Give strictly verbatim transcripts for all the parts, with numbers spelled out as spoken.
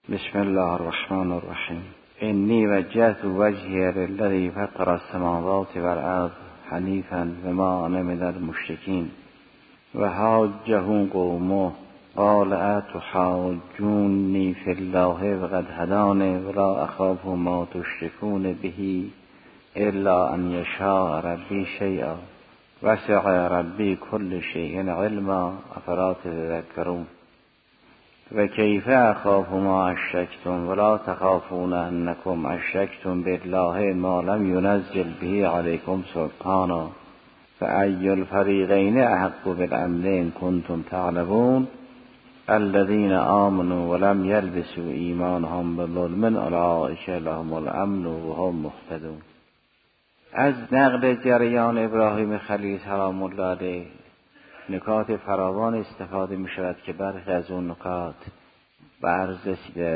بسم الله الرحمن الرحیم. انی وجهت وجهی للذی فطر السماوات والارض حنیفا وما انا من المشرکین و حاجه قومه قال اتحاجونی فی الله وقد هدانی ولا اخاف ما تشركون به الا ان یشاء ربی شیئا وسع ربی کل شیء علما افلا تذکرون و کیف اخاف ما اشرکتم ولا تخافون انکم اشرکتم بالله ما لم ینزل به علیکم سلطانا فای الفریقین احق بالامن ان کنتم تعلمون الذین آمنوا ولم یلبسوا ایمانهم بظلم اولئک لهم الامن وهم مهتدون. از نقل جریان ابراهیم خلیل سلام الله علیه نکات فراوان استفاده می شود که برخی از اون نکات برز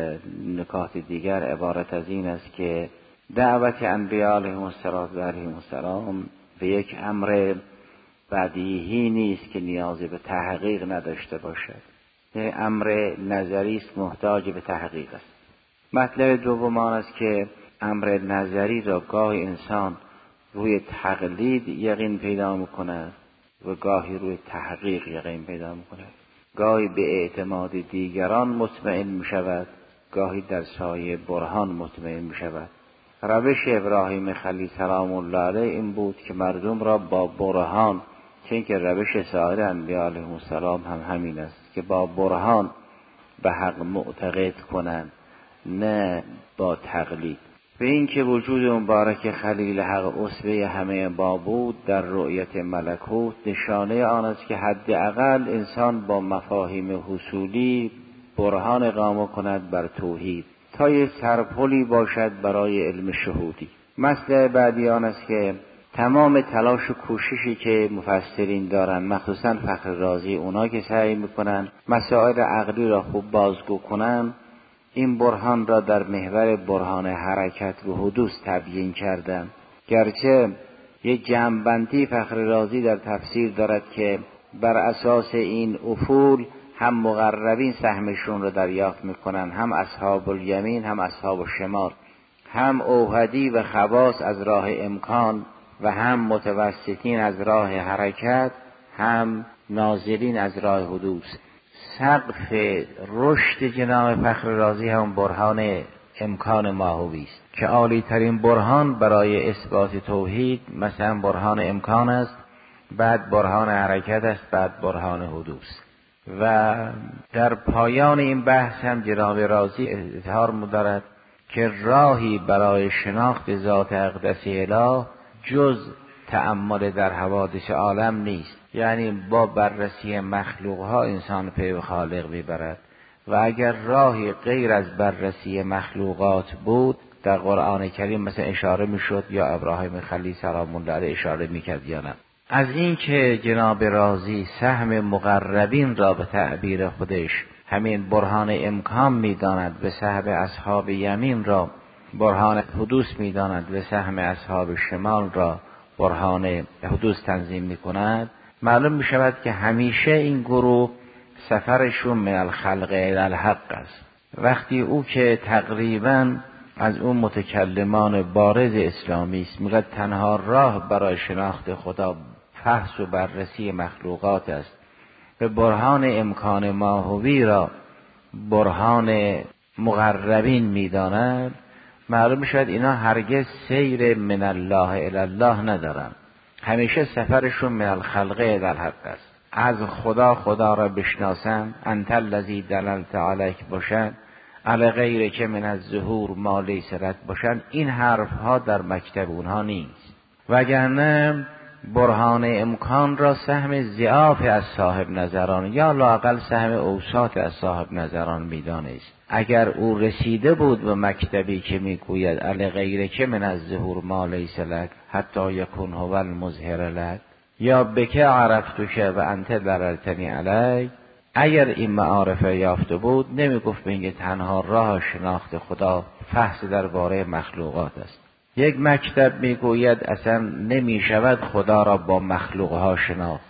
نکات دیگر عبارت از این است که دعوت انبیاء علیهم السلام به یک امر بدیهی نیست که نیازی به تحقیق نداشته باشد. یک امر نظری است محتاج به تحقیق است. مطلب دوم آن است که امر نظری را گاهی انسان روی تقلید یقین پیدا می‌کند و گاهی روی تحقیق یقین پیدا می‌کند. گاهی به اعتماد دیگران مطمئن می‌شود، گاهی در سایه برهان مطمئن می‌شود. روش ابراهیم خلیل سلام الله علیه این بود که مردم را با برهان، چون که روش سایر انبیاء علیهم السلام هم همین است که با برهان به حق معتقد کنند، نه با تقلید. به این که وجود مبارک خلیل حق اسوه همه ما بود در رؤیت ملکوت نشانه آن است که حداقل انسان با مفاهیم حصولی برهان اقامه کند بر توحید تا یک سرپلی باشد برای علم شهودی. مسئله بعدی آن است که تمام تلاش و کوششی که مفسرین دارند، مخصوصا فخر رازی، اونا که سعی میکنن مسائل عقلی را خوب بازگو کنن، این برهان را در محور برهان حرکت و حدوث تبیین کردن. گرچه یک جمع‌بندی فخر رازی در تفسیر دارد که بر اساس این افول هم مقربین سهمشون را دریافت میکنن، هم اصحاب الیمین هم اصحاب الشمال، هم اوحدی و خواص از راه امکان و هم متوسطین از راه حرکت، هم نازلین از راه حدوث. سقف رشد جناب فخر رازی هم برهان امکان ماهوی است که عالی ترین برهان برای اثبات توحید مثلا برهان امکان است، بعد برهان حرکت است، بعد برهان حدوث. و در پایان این بحث هم جناب رازی اظهار می‌دارد که راهی برای شناخت ذات اقدس اله جز تأمل در حوادث عالم نیست. یعنی با بررسی مخلوقها انسان پی به خالق میبرد و اگر راهی غیر از بررسی مخلوقات بود در قرآن کریم مثلا اشاره میشد یا ابراهیم خلیل سلام الله علیه اشاره میکرد یا نه. از این که جناب رازی سهم مقربین را به تعبیر خودش همین برهان امکان میداند و سهم اصحاب یمین را برهان حدوث میداند و سهم اصحاب شمال را برهان حدوث تنظیم میکند، معلوم می شود که همیشه این گروه سفرشون من الخلق الی الحق است. وقتی او که تقریبا از اون متکلمان بارز اسلامی است میگه تنها راه برای شناخت خدا فحص و بررسی مخلوقات است به برهان امکان ماهوی را برهان مقربین میداند، معلوم می شود اینا هرگز سیر من الله الی الله ندارن، همیشه سفرشون من الخلق الی الحق است. از خدا خدا را بشناسن، انت الذی دللت علیک باشن، علی غیر که من الظهور ما لیس لک باشن. این حرف ها در مکتب اونها نیست، وگرنه برهان امکان را سهم ضعاف از صاحب نظران یا لااقل سهم اوساط از صاحب نظران میدانست. اگر او رسیده بود به مکتبی که میگوید علی غیر که من الظهور ما لیس لک حتی یکون هو المظهر لک یا بکه عرفتوک و انت دللتنی علی، اگر این معارف یافته بود نمیگفت به اینکه تنها راه شناخت خدا فحص درباره مخلوقات است. یک مکتب میگوید اصلا نمیشود خدا را با مخلوقها شناخت،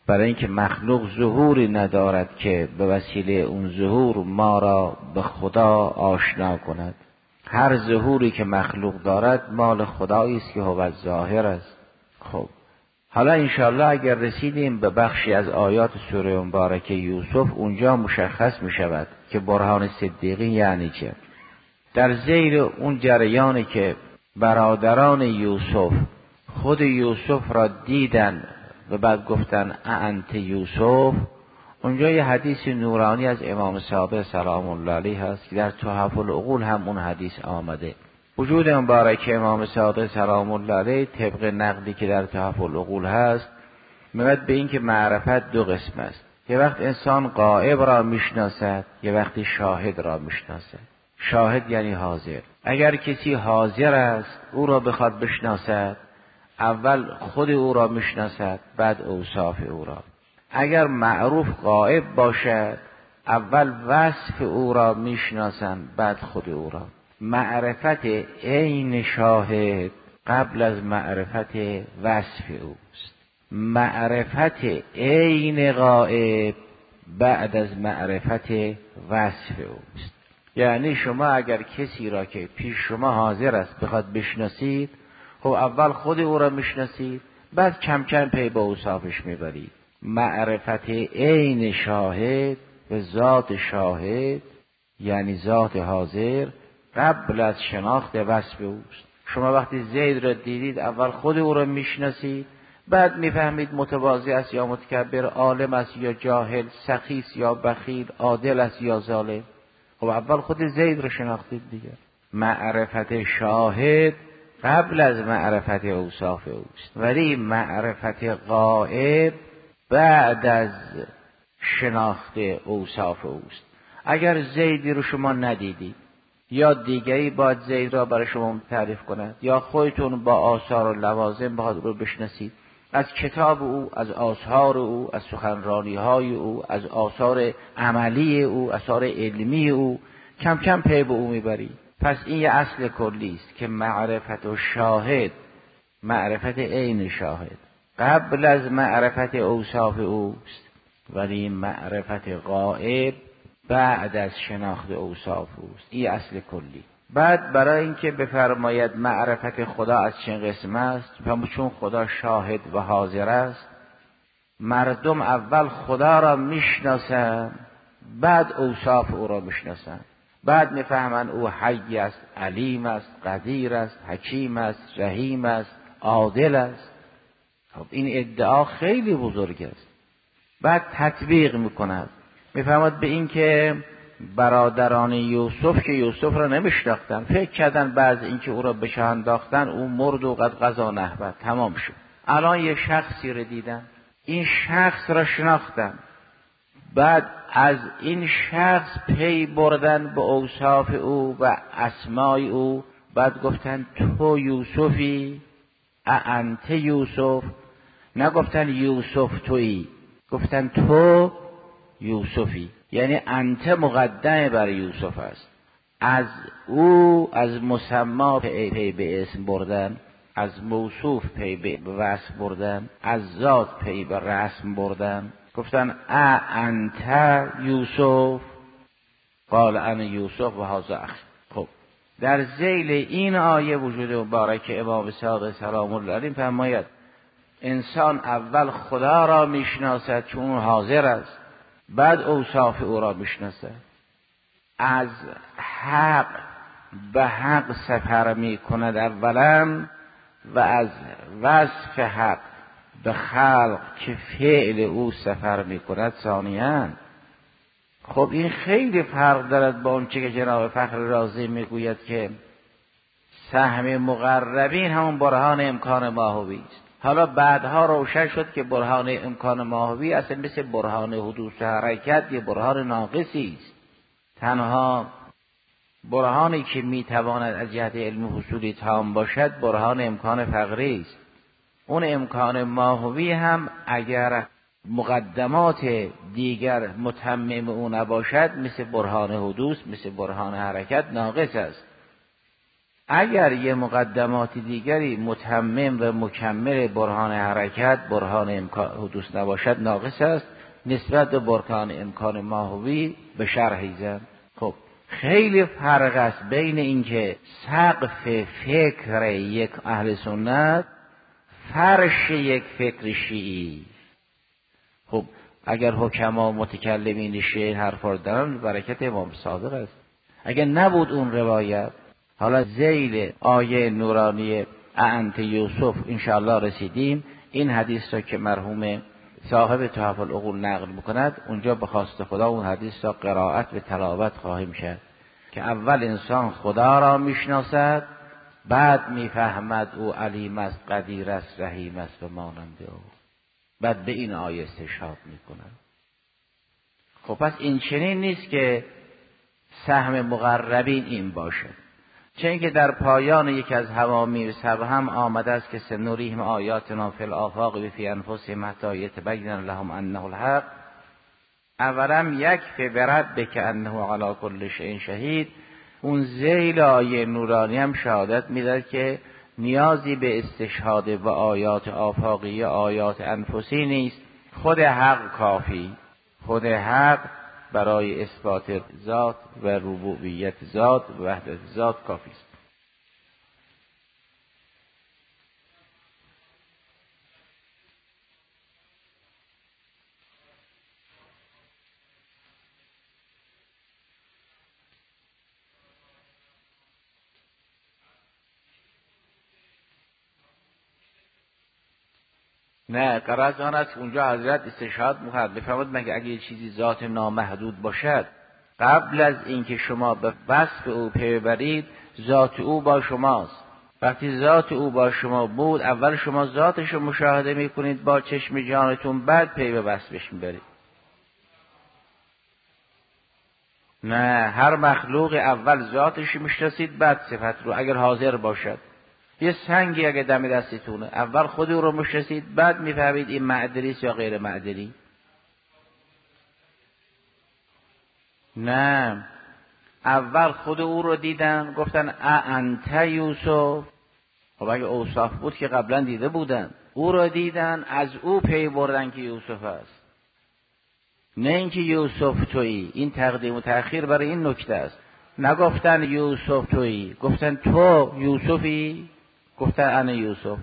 برای اینکه مخلوق ظهوری ندارد که به وسیله اون ظهور ما را به خدا آشنا کند. هر ظهوری که مخلوق دارد مال خدایی است که هو ظاهر است. خب حالا انشاءالله اگر رسیدیم به بخشی از آیات سوره مبارکه یوسف، اونجا مشخص می شود که برهان صدیقی یعنی چه. در زیر اون جریانی که برادران یوسف خود یوسف را دیدن و بعد گفتن انت یوسف، اونجا یه حدیث نورانی از امام صادق سلام الله علیه هست که در تحف العقول هم اون حدیث آمده. وجود مبارک امام صادق سلام الله علیه طبق نقدی که در تحف العقول هست میاد به این که معرفت دو قسم است. یه وقت انسان غائب را میشناسد، یه وقتی شاهد را میشناسد. شاهد یعنی حاضر. اگر کسی حاضر است او را بخواد بشناسد، اول خود او را میشناسد، بعد اوصاف او را. اگر معروف غائب باشد، اول وصف او را میشناسند، بعد خود او را. معرفت عین شاهد قبل از معرفت وصف اوست. معرفت عین غائب بعد از معرفت وصف اوست. یعنی شما اگر کسی را که پیش شما حاضر است بخواد بشناسید، خب اول خود او را میشناسید، بعد کم کم پی به اوصافش میبرید. معرفت عین شاهد و ذات شاهد یعنی ذات حاضر قبل از شناخت وصف اوست. شما وقتی زید را دیدید اول خود او را میشناسید، بعد میفهمید متواضع است یا متکبر، عالم است یا جاهل، سخی است یا بخیل، عادل است یا ظالم. خب اول خود زید را شناختید دیگه. معرفت شاهد قبل از معرفت اوصاف اوست، ولی معرفت غائب بعد از شناخت اوصاف اوست. اگر زیدی رو شما ندیدید یا دیگری باید زید را برای شما تعریف کند، یا خودتون با آثار و لوازم باید رو بشناسید، از کتاب او، از آثار او، از سخنرانی های او، از آثار عملی او، آثار علمی او، کم کم پی به او میبرید. پس این یه اصل کلی است که معرفت و شاهد، معرفت عین شاهد قبل از معرفت اوصاف اوست، ولی معرفت غائب بعد از شناخت اوصاف اوست. این اصل کلی. بعد برای اینکه بفرماید معرفت خدا از چه قسم است، چون خدا شاهد و حاضر است، مردم اول خدا را میشناسند، بعد اوصاف او را میشناسند، بعد میفهمند او حی است، علیم است، قدیر است، حکیم است، رحیم است، عادل است. خب این ادعا خیلی بزرگ است. بعد تطبیق میکند، میفهمد به این که برادران یوسف که یوسف را نمیشناختن، فکر کردن بعد اینکه او را به شاه انداختن او مرد و قد قضا نحوه تمام شد. الان یه شخصی را دیدن، این شخص را شناختن، بعد از این شخص پی بردن به اوصاف او و اسمای او، بعد گفتن تو یوسفی، انت یوسف. نگفتن یوسف تویی، گفتن تو یوسفی. یعنی انت مقدم بر یوسف است. از او از مسما پی, پی به اسم بردن، از موصوف پی به وصف بردن، از ذات پی به رسم بردن. گفتن ا انت یوسف، قال انا یوسف و هذا اخی. خب در ذیل این آیه وجود مبارک امام صادق سلام الله علیه فرماید انسان اول خدا را میشناسد چون اون حاضر است، بعد اوصاف او را میشناسد. از حق به حق سفر میکند اولا، و از وصف حق به خلق که فعل او سفر میکند ثانیاً. خب این خیلی فرق دارد با اون چه که جناب فخر رازی میگوید که سهم مقربین همون برهان امکان ماهوی است. حالا بعدها روشن شد که برهان امکان ماهوی اصلا مثل برهان حدوث حرکت یه برهان ناقصی است. تنها برهانی که میتواند از جهت علم حصولی تام باشد برهان امکان فقری است. اون امکان ماهوی هم اگر مقدمات دیگر متمم او نباشد مثل برهان حدوث، مثل برهان حرکت ناقص است. اگر یه مقدمات دیگری متمم و مکمل برهان حرکت، برهان امکان حدوث نباشد ناقص است نسبت به برهان امکان ماهوی به شرحی زن. خب خیلی فرق است بین اینکه سقف فکر یک اهل سنت فرش یک فکر شیعی. خب اگر حکما متکلمین شیعه حرف را دارن برکت امام صادق است. اگر نبود اون روایت، حالا ذیل آیه نورانی انت یوسف انشاءالله رسیدیم، این حدیث را که مرحوم صاحب تحف العقول نقل میکند اونجا به خواست خدا اون حدیث را قرائت و تلاوت خواهیم کرد که اول انسان خدا را میشناسد، بعد میفهمد او علیم است، قدیر است، رحیم است و مانند او، بعد به این آیه استشهاد میکند. خب پس این چنین نیست که سهم مقربین این باشد، چون که در پایان یکی از حوامیر سبع هم آمده است که سنوریهم آیاتنا فی الآفاق و فی انفسهم حتی یتبین لهم انه الحق. اولم یکفی بربک انه علی کل شیء شهید. اون ذیل آیه نورانی هم شهادت میدهد که نیازی به استشهاد و آیات آفاقی آیات انفسی نیست، خود حق کافی، خود حق برای اثبات ذات و ربوبیت ذات و وحدت ذات کافی است. نه غرض آن است اونجا حضرت استشهاد می‌کرد بفرمود مگه اگه یه چیزی ذات نامحدود باشد قبل از اینکه شما به وصف او پی ببرید ذات او با شماست. وقتی ذات او با شما بود اول شما ذاتش رو مشاهده میکنید با چشم جانتون، بعد پی به وصفش میبرید. نه هر مخلوق اول ذاتش رو میشناسید بعد صفت رو اگر حاضر باشد. یه سنگی اگه دم دستتونه اول خود او رو میشناسید بعد میفهمید این معدنی است یا غیر معدنی. نه اول خود او رو دیدن گفتن ا انت یوسف. خب اگه اوصاف بود که قبلا دیده بودن، او رو دیدن از او پی بردن که یوسف است، نه اینکه یوسف تویی. این تقدیم و تأخیر برای این نکته است. نگفتن یوسف تویی، گفتن تو یوسفی، گفتن انا یوسف.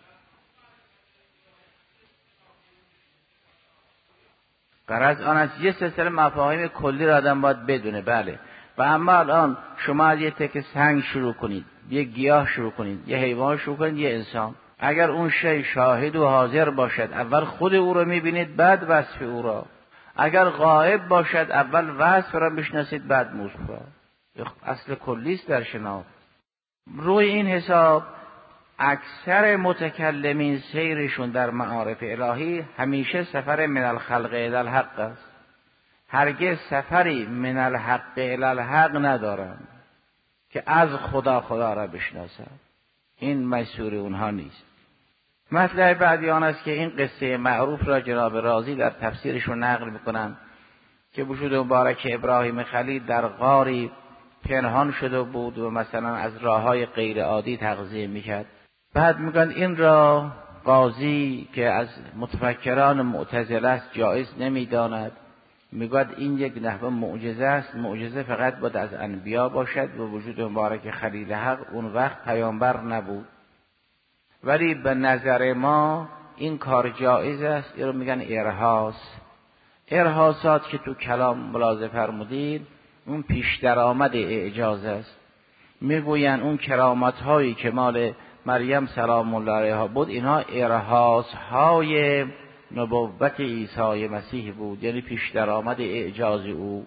غرض آن است یه سلسله مفاهیم کلی را آدم باید بدونه. بله و اما الان شما از یه تکه سنگ شروع کنید، یه گیاه شروع کنید، یه حیوان شروع کنید، یه انسان، اگر اون شی شاهد و حاضر باشد اول خود او رو میبینید بعد وصف او را، اگر غائب باشد اول وصف را بشناسید بعد موصوف را. اصل کلیست در شناخت. روی این حساب اکثر متکلمین سیرشون در معارف الهی همیشه سفر من الخلق الی الحق است، هرگز سفری من الحق الی الحق ندارن که از خدا خدا را بشناسن. این مسئول اونها نیست. مطلب بعدی آن است که این قصه معروف را جناب رازی در تفسیرشون نقل میکنن که وجود مبارک ابراهیم خلیل در غاری پنهان شده بود و مثلا از راههای غیر عادی تغذیه میکرد. بعد میگن این را قاضی که از متفکران معتزله است جایز نمیداند، میگوید این یک نحوه معجزه است، معجزه فقط باید از انبیا باشد و وجود مبارک خلیل حق اون وقت پیامبر نبود، ولی به نظر ما این کار جایز است. این رو میگن ارهاس. ارهاسات که تو کلام ملاحظه فرمودید اون پیش درآمد اعجاز است. میگوین اون کرامت هایی که مال مریم سلام الله علیها بود اینها ارهاس های نبوت عیسی مسیح بود، یعنی پیش درآمد اعجاز او.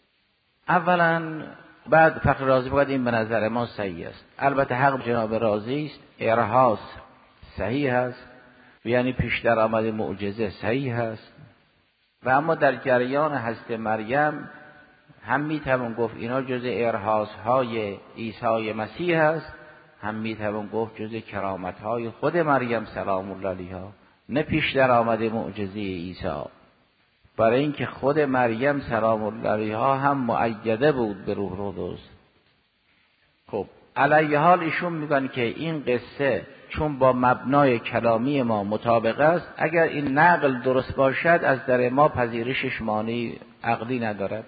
اولا بعد فقر رازی بگوید این به نظر ما صحیح است. البته حق جناب رازی است، ارهاس صحیح است یعنی پیش درآمد معجزه صحیح است. و اما در جریان حضرت مریم هم میتوان گفت اینا جزء ارهاس های عیسی مسیح است، هم میتوان گفت جزء کرامت های خود مریم سلام الله علیها، نه پیش در آمد معجزه عیسی. برای اینکه خود مریم سلام الله علیها هم مؤیده بود به روح القدس. خب علیه حال ایشون میگن که این قصه چون با مبنای کلامی ما مطابق است، اگر این نقل درست باشد از در ما پذیرشش مانعی عقلی ندارد.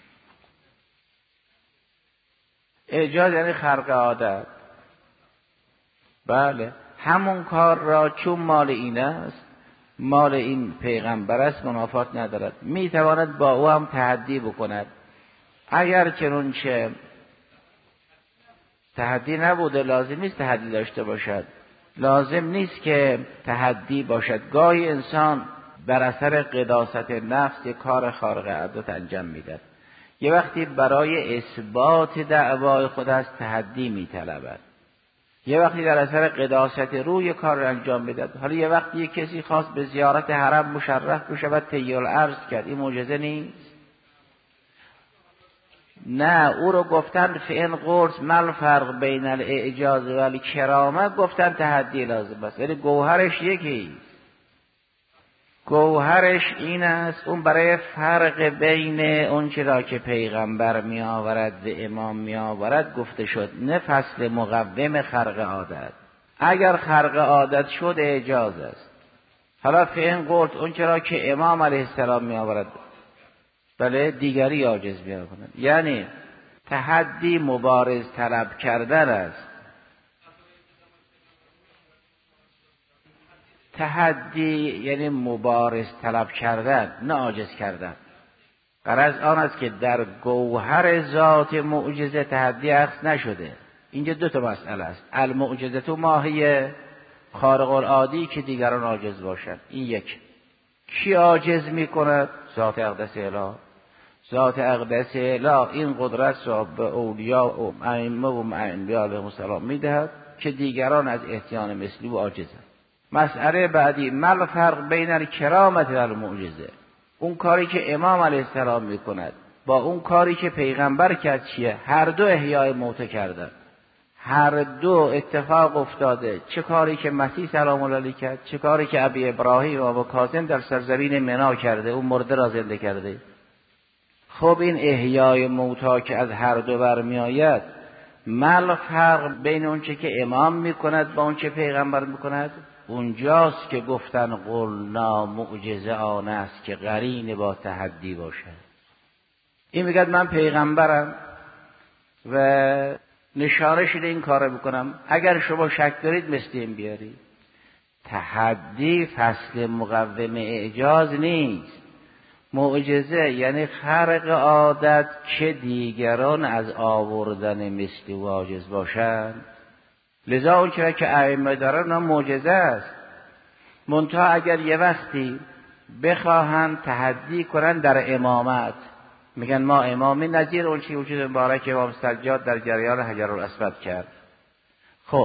اعجاز یعنی خرق عادت. بله، همون کار را چون مال این است، مال این پیغمبر است، منافات ندارد. میتواند با او هم تحدی بکند. اگر چنانچه تحدی نبوده، لازم نیست تحدی داشته باشد. لازم نیست که تحدی باشد. گاهی انسان بر اثر قداست نفس یک کار خارق عادت انجام میدهد. یه وقتی برای اثبات دعوای خود است تحدی میطلبد. یه وقتی در اثر قداست روی کار را انجام میدهد. حالا یه وقتی یک کسی خواست به زیارت حرم مشرف بشود طی الارض کرد، این معجزه نیست؟ نه، او رو گفتن فئن قرص مل فرق بین الاعجاز و الکرامه، گفتن تحدی لازم است. یعنی گوهرش یکی، گوهرش این است. اون برای فرق بین اون چرا که پیغمبر می آورد و امام می آورد گفته شد، نه فصل مقوم خرق عادت. اگر خرق عادت شد اعجاز است. حالا فئن قرص اون چرا که امام علیه السلام می آورد، بله، دیگری عاجز بیان کنند. یعنی تحدی مبارز طلب کردن است. تحدی یعنی مبارز طلب کردن، نه عاجز کردن. غرض آن است که در گوهر ذات معجزه تحدی اخذ نشده. اینجا دو تا مسئله است. المعجزه تو ماهی خارق العادی که دیگران عاجز باشند. این یک. کی عاجز میکند؟ ذات اقدس اله. ذات اقدس اله این قدرت را به اولیاء و ائمه و انبیاء علیهم السلام میدهد که دیگران از احتیان مثلی و عاجزند. مسئله بعدی، مل فرق بین الکرامت و المعجزه. اون کاری که امام علیه السلام میکند با اون کاری که پیغمبر کرد چیه؟ هر دو احیای موتى کردن، هر دو اتفاق افتاده. چه کاری که مسیح سلام الله علیه کرد، چه کاری که ابی ابراهیم و ابو کاظم در سرزمین منا کرده، اون مرده را زنده کرده. خب این احیای موتى که از هر دو برمی آید، مل فرق بین اون چه که امام میکند با اون چه پیغمبر میکند؟ اونجاست که گفتن قلنا معجزه آن است که قرین با تحدی باشد. این میگه من پیغمبرم و نشانه شده این کار بکنم، اگر شما شک دارید مثل این بیارید. تحدی فصل مقوم اعجاز نیست. معجزه یعنی خرق عادت که دیگران از آوردن مثل و عاجز باشند. لذا اون چرا که ائمه دارن اون معجزه است. منتها اگر یه وقتی بخواهند تحدی کنن در امامت، میگن ما امامی، نظیر اون چی وجود مبارک امام سجاد در جریان حجرالاسود کرد. خب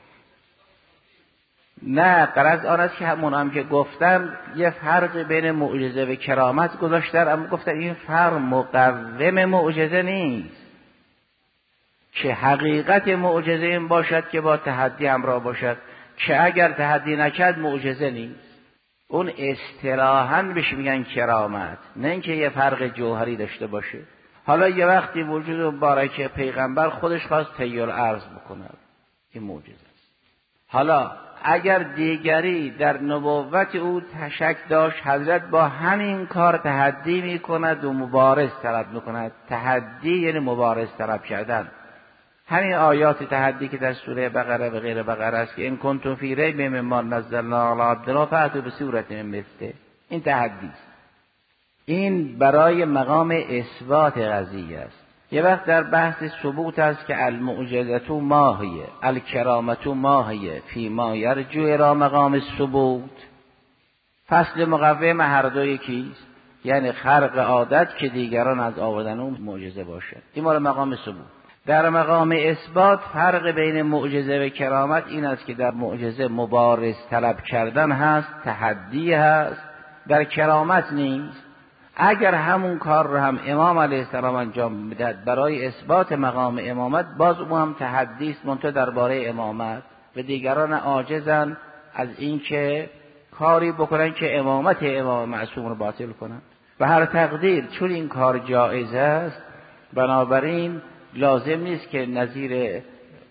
نه، غرض آن است که همون هم که گفتم یه فرق بین معجزه و کرامت گذاشتن، اما گفتن این فرق مقوم معجزه نیست. که حقیقت معجزه این باشد که با تحدی همراه باشد، که اگر تحدی نکرد معجزه نیست. اون اصطلاحاً بهش میگن کرامت، نه اینکه یه فرق جوهری داشته باشه. حالا یه وقتی وجود مبارک پیغمبر خودش خواست طی الارض بکند، این معجزه است. حالا اگر دیگری در نبوت او شک داشت، حضرت با همین کار تحدی میکند و مبارز طلب میکند. تحدی یعنی مبارز طلب کردن. همین آیات تحدی که در سوره بقره و غیر بقره است که این کنتم فی ریب مما نزلنا علی عبدنا فأتوا بسورة من مثله، این تحدی است. این برای مقام اثبات قضیه است. یه وقت در بحث ثبوت است که المعجزة ماهیه، الکرامة ماهیه، فی ما یرجو الی مقام الثبوت. فصل مقوم هر دو یکیست، یعنی خرق عادت که دیگران از آوردن اون معجزه باشه. این مال مقام ثبوت. در مقام اثبات فرق بین معجزه و کرامت این است که در معجزه مبارز طلب کردن هست، تحدی هست، در کرامت نیست. اگر همون کار رو هم امام علیه السلام انجام میدهد برای اثبات مقام امامت، باز او هم تحدی است، منتها درباره امامت و دیگران عاجزند از اینکه کاری بکنن که امامت امام معصوم رو باطل کنن. و هر تقدیر چون این کار جایز است، بنابراین لازم نیست که نظیر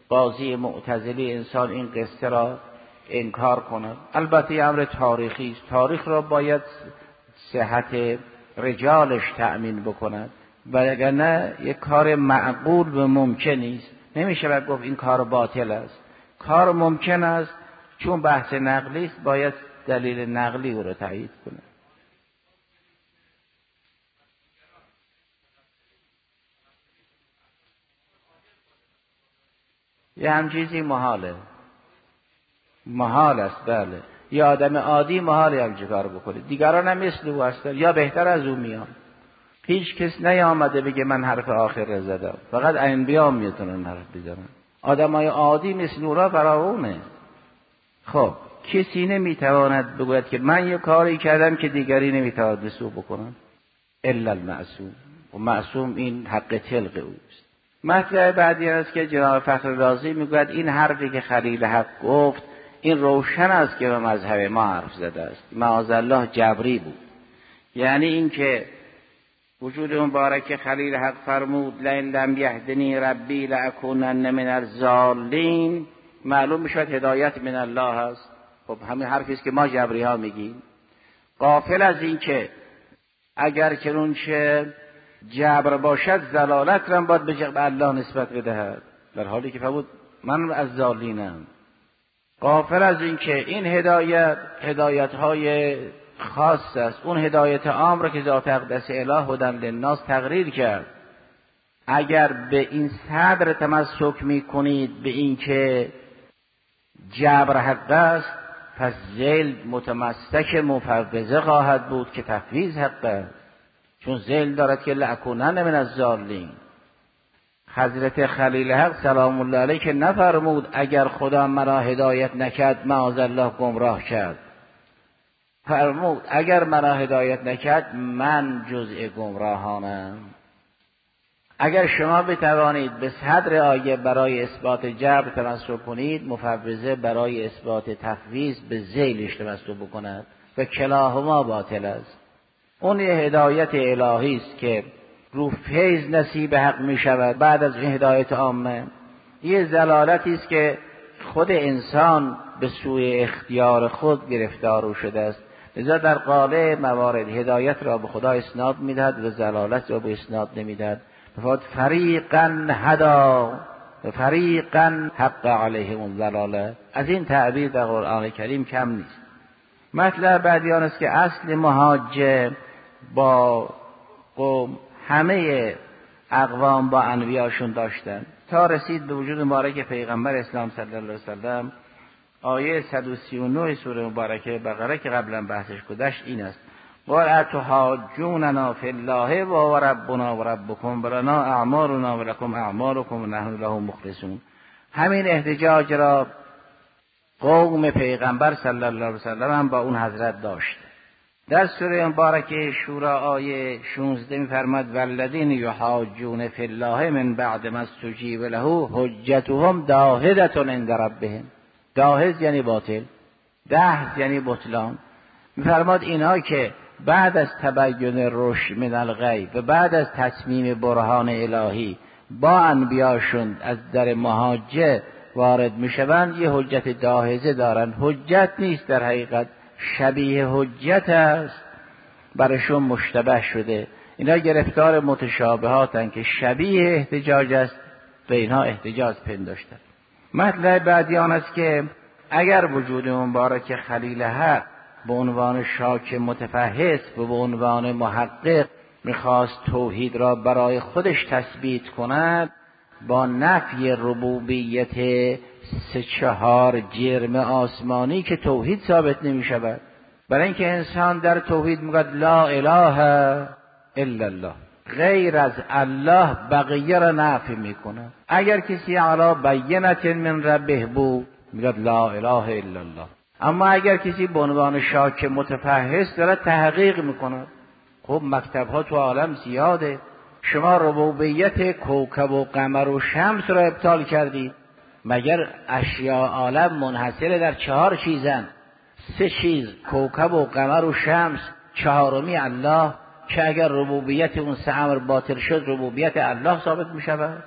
قاضی معتزلی انسان این قصه را انکار کند. البته این امر تاریخی است، تاریخ را باید صحت رجالش تأمین بکند، وگرنه یک کار معقول و ممکن نیست. نمیشه باید گفت این کار باطل است. کار ممکن است، چون بحث نقلی است باید دلیل نقلی او را تایید کنه. یه هم چیزی محاله، محال است. بله، یه آدم عادی محاله هم کار بکنه، دیگران هم مثل او هستن یا بهتر از او میان. هیچ کس نیامده بگه من حرف آخر را زدم، فقط انبیا میتونن حرف بزنن. آدمای عادی مثل اونا فراوونه. خب کسی نمیتواند بگوید که من یه کاری کردم که دیگری نمیتواند نسو بکنن الا المعصوم، و معصوم این حق تلق اوست. مطلب بعدی است که جناب فخر رازی میگوید این حرفی که خلیل حق گفت این روشن است که به مذهب ما حرف زده است، معاذالله جبری بود. یعنی این که وجود مبارک خلیل حق فرمود لئن لم یهدنی ربی لاکونن من الضالین، معلوم میشد هدایت من الله است. خب همین حرفی است که ما جبری ها میگیم، غافل از این که اگر چنانچه جبر باشد ضلالت را باید به الله نسبت بدهد، در حالی که فرمود من از ضالینم. غافل از این که این هدایت هدایت های خاص است، اون هدایت عام را که ذات اقدس اله هدی للناس تقریر کرد. اگر به این صدر تمسک میکنید به این که جبر حق است، پس ذیل متمسک مفوضه خواهد بود که تفویض حق است، چون ذیل دارد که لأکونن من الضالین. حضرت خلیل حق سلام الله علیه که نفرمود اگر خدا مرا هدایت نکرد معاذالله گمراه کرد، فرمود اگر مرا هدایت نکرد من جزء گمراهانم. اگر شما بتوانید به صدر آیه برای اثبات جبر تمسک کنید، مفوضه برای اثبات تفویض به ذیلش تمسک بکند و کلاهما باطل است. اون یه هدایت الهی است که رو فیض نصیب حق می شود بعد از این هدایت عامه. یه ضلالتی است که خود انسان به سوی اختیار خود گرفتار شده است، لذا در قالب موارد هدایت را به خدا اسناد میدهد و ضلالت را به اسناد نمیدهد. بفرمود فریقا هدا و فریقا حق علیهم الضلاله. از این تعبیر در قرآن کریم کم نیست. مطلب بعدی آن است که اصل محاجه با قوم همه اقوام با انبیاشون داشتن تا رسید به وجود مبارک پیغمبر اسلام صلی الله علیه وسلم. آیه صد و سی و نه سوره مبارکه بقره که قبلا بحثش گذشت این است: و اتحاجوننا فی الله و ربنا و ربکم ولنا اعمالنا ولکم اعمالکم و نحن له مخلصون. همین احتجاج را قوم پیغمبر صلی الله علیه وسلم هم با اون حضرت داشت. در سوره مبارکه شورا آیه شانزده می‌فرماد والذین یحاجون فی الله من بعد ما استجیب له حجتهم داهدة عند ربهم. داهد یعنی باطل، دهد یعنی بطلان. می‌فرماد اینها که بعد از تبین رشد من الغیب و بعد از تصمیم برهان الهی با انبیاشون از در محاجه وارد میشوند یه حجت داهزه دارن. حجت نیست، در حقیقت شبیه حجت است، برشون مشتبه شده. اینا گرفتار متشابهاتن که شبیه احتجاج است و اینها احتجاج پنداشتن. مطلب بعدی آن است که اگر وجود مبارک خلیل حق به عنوان شاک متفحص و به عنوان محقق میخواست توحید را برای خودش تثبیت کند، با نفی ربوبیت سه چهار جرم آسمانی که توحید ثابت نمی شود. برای اینکه انسان در توحید میگه لا اله الا الله، غیر از الله بقیه را نفی میکنه. اگر کسی علی بینة من ربه بود میگه لا اله الا الله، اما اگر کسی به عنوان شاک متفحص داره تحقیق میکنه، خب مکتب ها تو عالم زیاده. شما ربوبیت کوکب و قمر و شمس را ابطال کردید، مگر اشیاء عالم منحصر در چهار چیزن؟ سه چیز، کوکب و قمر و شمس، چهارمی الله، که اگر ربوبیت اون سه امر باطل شد ربوبیت الله ثابت می شود.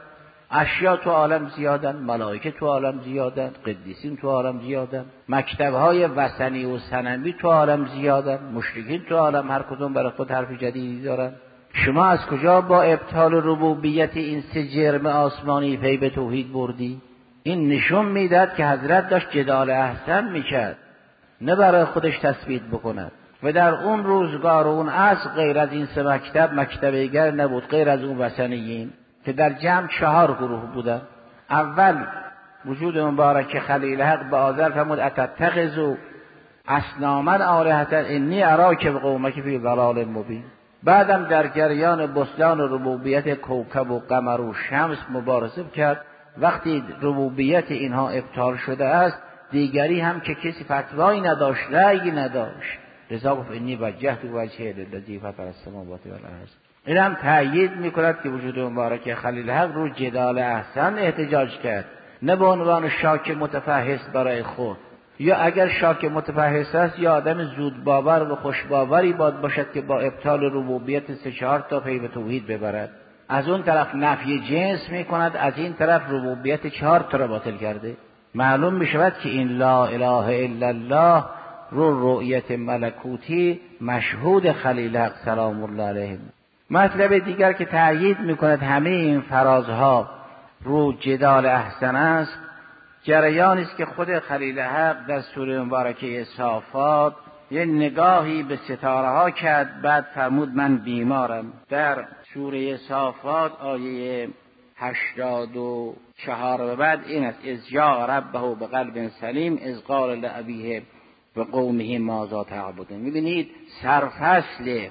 اشیا تو عالم زیادن، ملائکه تو عالم زیادن، قدیسین تو عالم زیادن، مکتبهای وثنی و صنمی تو عالم زیادن، مشرکین تو عالم هر کدوم برای خود حرف جدیدی دارن. شما از کجا با ابطال ربوبیت این سه جرم آسمانی پی به توحید بردی؟ این نشون میداد که حضرت داشت جدال احسن میکرد، نه برای خودش تثبیت بکند. و در اون روزگار و اون عصر غیر از این سه مکتب مکتب دیگر نبود، غیر از اون وثنیین که در جمع چهار گروه بودن. اول وجود مبارک خلیل حق به آذر فرمود اتتخذوا اصناما آلهة انی اراک بقومک فی ضلال مبین. بعدم در جریان بستان ربوبیت کوکب و قمر و شمس مبارزه کرد. وقتی ربوبیت اینها ابطال شده است، دیگری هم که کسی فتوایی نداشت، رأیی نداشت، لذا گفت انی وجهت وجهی للذی فطر السماوات والارض. این هم تأیید میکند که وجود مبارک خلیل حق رو جدال احسن احتجاج کرد، نه به عنوان شاک متفحص برای خود، یا اگر شاک متفحص است یا آدم زود باور و خوش باوری باد باشد که با ابطال ربوبیت سه چهار تا پی به توحید ببرد. از اون طرف نفی جنس میکند، از این طرف ربوبیت چهار تا را باطل کرده. معلوم میشود که این لا اله الا الله رو رؤیت ملکوتی مشهود خلیل حق سلام الله علیه. مطلب دیگر که تأیید میکند همه این فرازها رو جدال احسن است، جریانی است که خود خلیل حق در سوره مبارکه صافات یه نگاهی به ستاره ها کرد، بعد فرمود من بیمارم. در سوره صافات آیه هشتاد و چهار و بعد این است اذ جاء ربه بقلب سلیم اذ قال لأبیه و قومه ماذا تعبدون. میبینید سرفصل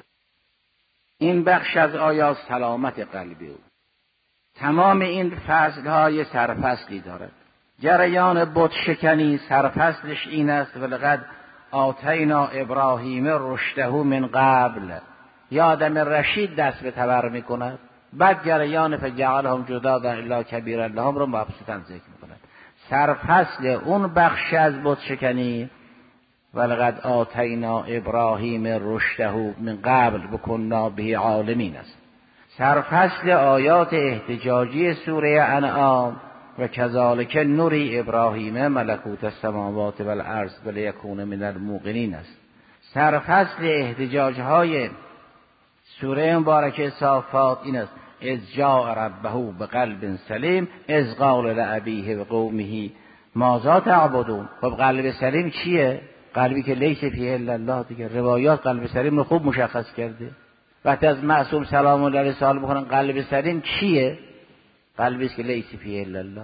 این بخش از آیات سلامت قلبی او. تمام این فصلهای سرفصلی دارد. جریان بت شکنی سرفصلش این است ولقد آتینا ابراهیم رشده من قبل. یا آدم رشید دست به تبر میکند، بعد جریان فجعلهم جدادا الا کبیرا لهم رو مبسوطا ذکر میکند. سرفصل اون بخش از بت شکنی ولقد آتینا ابراهیم رشده من قبل وکنا به عالمین است. سرفصل آیات احتجاجی سوره انعام و کذالک نوری ابراهیم ملکوت السماوات والارض ولیکون من الموقنین است. سرفصل احتجاج های سوره مبارکه صافات این است اذ جاء ربه بقلب سلیم اذ قال لأبیه و قومه ماذا تعبدون. خب قلب سلیم چیه؟ قلبی که لیس فیه الا الله. دیگه روایات قلب سلیم رو خوب مشخص کرده. وقتی از معصوم سلام الله علیه سوال بکنن قلب سلیم چیه؟ قلبی است که لیس فیه الا الله.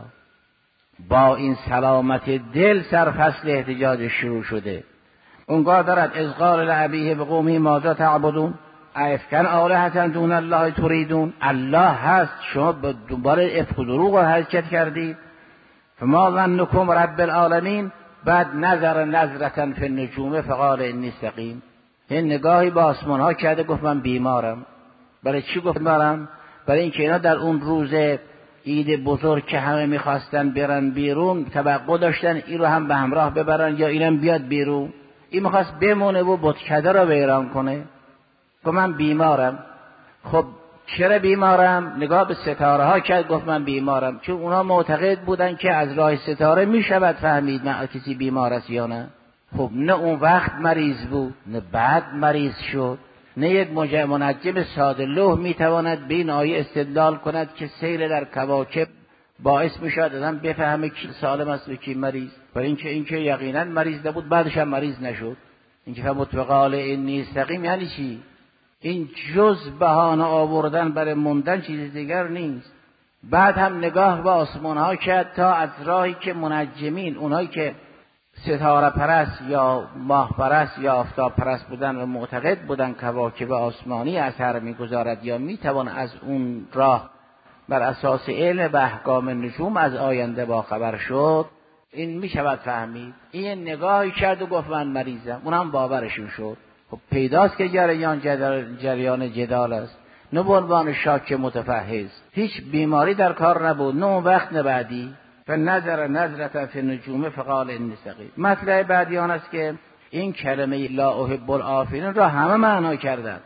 با این سلامت دل سرفصل احتجاج شروع شده. اونگاه دارد اذ قال لأبیه و قومه ماذا تعبدون افکن آلهة دون الله تریدون. الله هست، شما به دنبال افک و دروغ و حرکت کردید. فما ظنکم رب العالمین. بعد نظر نظرة فی النجوم فقال انی سقیم. این نگاهی با آسمان ها کرده گفت من بیمارم. برای چی گفت بیمارم؟ برای اینکه اینا در اون روز عید بزرگ که همه میخواستن برن بیرون توقع داشتن این رو هم به همراه ببرن یا اینم بیاد بیرون. این میخواست بمونه و بتکده را ویران کنه. گفت من بیمارم. خب چرا بیمارم؟ نگاه به ستاره ها کرد گفت من بیمارم. چون اونا معتقد بودن که از راه ستاره میشود فهمید من کسی بیمار است یا نه. خب نه اون وقت مریض بود نه بعد مریض شد. نه یک منجم ساده لوح میتواند به این آیه استدلال کند که سیر در کواکب باعث میشود آدم بفهمه کی سالم است و کی مریض. برای اینکه اینکه یقینا مریض نبود بعدش هم مریض نشد. اینکه فهمت وقال انی سقیم یعنی چی؟ این جز بهانه آوردن برای موندن چیز دیگر نیست. بعد هم نگاه به آسمان ها کرد تا از راهی که منجمین اونایی که ستاره پرست یا ماه پرست یا آفتاب پرست بودن و معتقد بودن کواکب آسمانی اثر میگذارد یا میتوان از اون راه بر اساس علم و احکام نجوم از آینده با خبر شد، این میشود فهمید. این نگاهی کرد و گفت من مریضم. اونم باورشون شد. خب پیداست که جریان جریان جدال است، نه به عنوان شاک متفحص. هیچ بیماری در کار نبود، نه اون وقت نه بعدی. فنظر نظرة فی النجوم فقال انی سقیم. مطلب بعدی آن است که این کلمه لا احب العافلین را همه معنا کردند.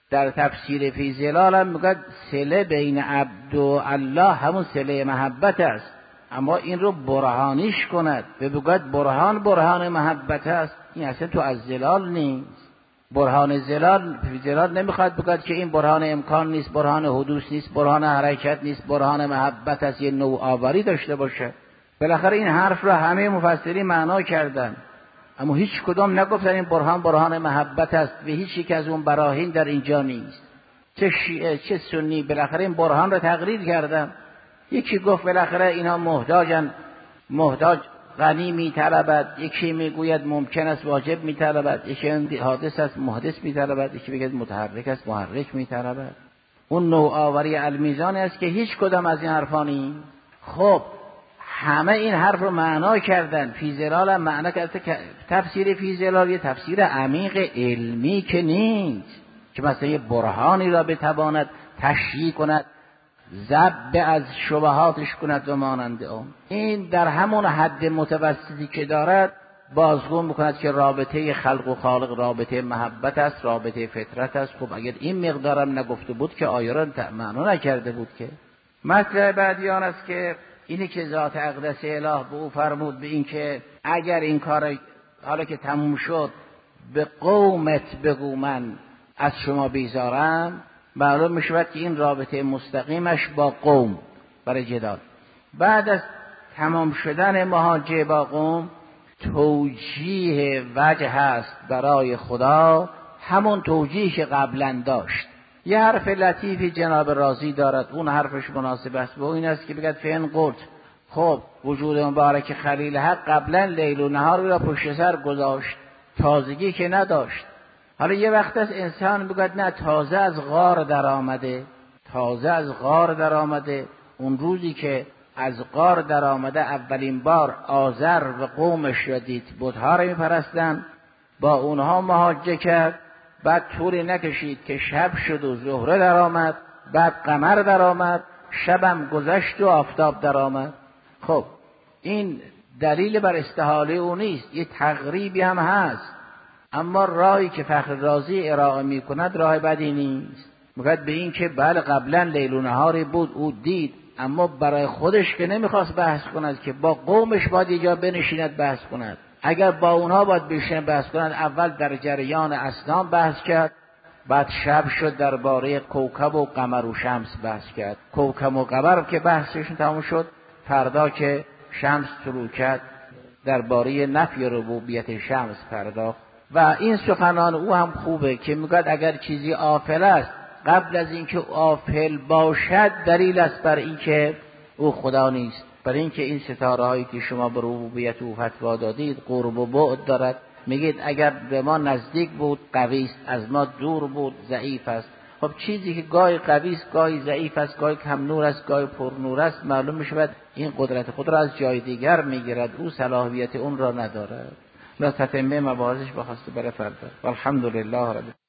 در تفسیر فی ظلال هم میگه صله بین عبد و الله همون صله محبت است، اما این رو برهانیش کند و بگوید برهان برهان محبت است، این اصلا تو از ظلال نیست. برهان ظلال فی ظلال نمیخواد بگوید که این برهان امکان نیست، برهان حدوث نیست، برهان حرکت نیست، برهان محبت است، یه نوع آوری داشته باشه. بالاخره این حرف رو همه مفسرین معنا کردن، اما هیچ کدام نگفتن این برهان برهان محبت است و هیچ یک از اون براهین در اینجا نیست. چه شیعه چه سنی بالاخره این برهان رو تقریر کردن. یکی گفت بالاخره اینا محتاجن، محتاج غنی میطلبد، یکی میگوید ممکن است واجب میطلبد، یکی حادث است محدث میطلبد، یکی میگه متحرک است محرک میطلبد. اون نوع آوری المیزان است که هیچ کدام از این حرفا نیست. خب همه این حرف رو معنا کردن. فی ظلال هم معنا کرده. تفسیر فی ظلال یه تفسیر عمیق علمی که نیست که مثلا یه برهانی را بتواند تشریح کند، ضبط از شبهاتش کند و مانند اون. این در همون حد متوسطی که دارد بازگو میکند که رابطه خلق و خالق رابطه محبت است، رابطه فطرت است. خب اگر این مقدارم نگفته بود که آیه را معنا نکرده بود. که مطلب بعدی آن است که اینی که ذات اقدس اله به او فرمود به این که اگر این کار حالا که تموم شد به قومت بگو من از شما بیزارم، معلوم میشود که این رابطه مستقیمش با قوم برای جدال. بعد از تمام شدن محاجه با قوم توجیه وجه هست برای خدا، همون توجیه که قبلا داشت. یه حرف لطیفی جناب رازی دارد، اون حرفش مناسب است با این است که بگد فین قلت، خب وجود مبارک خلیل حق قبلا لیل و نهار را پشت سر گذاشت، تازگی که نداشت. حالا یه وقت از انسان بگد نه تازه از غار در آمده، تازه از غار در آمده. اون روزی که از غار در آمده اولین بار آذر و قومش را دید بت‌ها را می‌پرستن، با اونها محاجه کرد. بعد طولی نکشید که شب شد و زهره در آمد، بعد قمر در آمد، شبم گذشت و آفتاب در آمد. خب این دلیل بر استحاله او نیست، یه تقریبی هم هست، اما راهی که فخر رازی ارائه می کند راه بدی نیست. میگه به این که بله قبلا لیل و نهاری بود او دید، اما برای خودش که نمیخواست بحث کند که با قومش باید یه جا بنشیند بحث کند. اگر با اونها باید بشین بحث کند اول در جریان اسنام بحث کرد، بعد شب شد درباره کوکب و قمر و شمس بحث کرد. کوکب و قمر که بحثشون تموم شد، فردا که شمس طلوع کرد درباره نفی ربوبیت شمس پرداخت. و این سخنان او هم خوبه که میگه اگر چیزی آفل است قبل از اینکه آفل باشد دلیل است بر اینکه او خدا نیست. برای اینکه این ستاره هایی که شما به ربوبیت او فتوا دادید قرب و بعد دارد، میگید اگر به ما نزدیک بود قوی است، از ما دور بود ضعیف است. خب چیزی که گاهی قوی است گاهی ضعیف است، گاهی کم نور است گاهی پر نور است، معلوم میشود این قدرت خود را از جای دیگر میگیرد، او صلاحیت اون را ندارد. لا تتمه مباحثش بخواسته بره فردا. والحمدلله رب